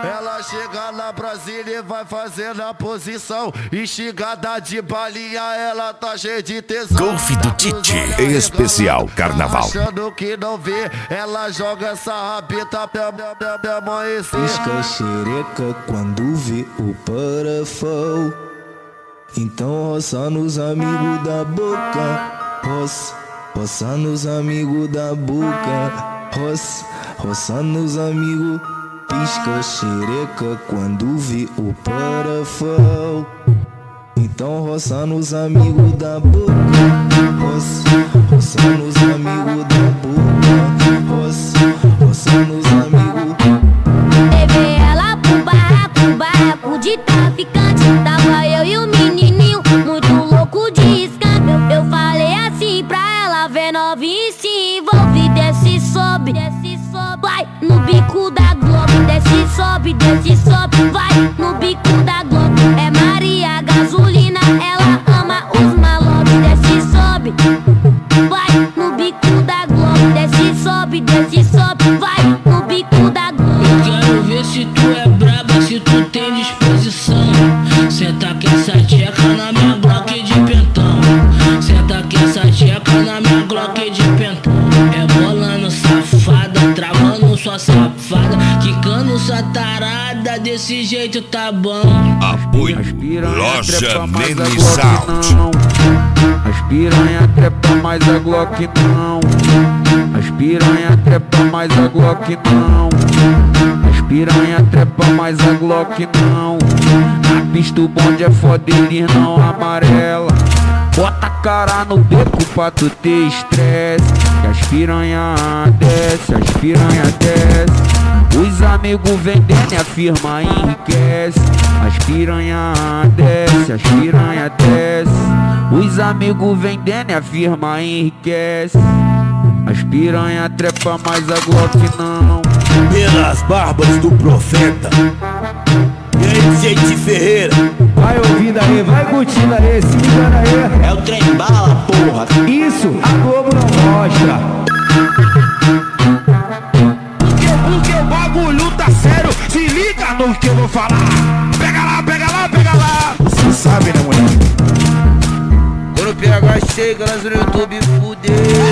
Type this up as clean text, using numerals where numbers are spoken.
Ela chega na Brasília e vai fazendo a posição. Estigada de balinha, ela tá cheia de tesão. Golfe do Tite, em especial Carnaval. Achando que não vê, ela joga essa rabeta pra amanhecer. Pisca a xereca quando vê o parafal. Então roça nos amigos da boca. Roça nos amigos da boca. Roça nos amigos. Pisca a xereca quando vê o parafal. Então roça nos amigos da boca. Roça nos amigos da boca. Roça nos amigos. Levei ela pro barraco de traficante. Tava eu e o menininho, muito louco de escape. Eu falei assim pra ela, vem novinha e se envolve. Desce, sobe, vai no bico da Globo. Desce, sobe, vai no bico da Globo. É Maria Gasolina, ela ama os malobos. Desce, sobe, vai no bico da Globo. Desce, sobe, vai no bico da Globo. Eu quero ver se tu é braba, se tu tem disposição. Senta que essa tcheca na minha Glock de pentão. Senta que essa tcheca na minha Glock de pentão. Rebolando safada, travando sua safada, quicando sua tarada, desse jeito tá bom. Apoio Loja Nene Sound. As piranha trepa, mas a Glock não. As piranha trepa, mas a Glock não. As piranha trepa, mas a Glock não. Na pista o bonde é foda, eles não amarela. Bota a cara no beco pra tu ter estresse. Que as piranha desce, as piranha desce. Os amigos vendendo e a firma enriquece. As piranha desce, as piranha desce. Os amigos vendendo e a firma enriquece. As piranha trepa, mas a Glock não. Pelas barbas do profeta. E aí, gente Ferreira. Vai ouvindo aí, vai curtindo aí, se ligando aí. É o trem bala, porra. Isso, a Globo não mostra. Porque o bagulho tá sério, se liga no que eu vou falar. Pega lá, pega lá, pega lá. Você sabe, né, mulher? Quando o PH chega, nós no YouTube fudeu.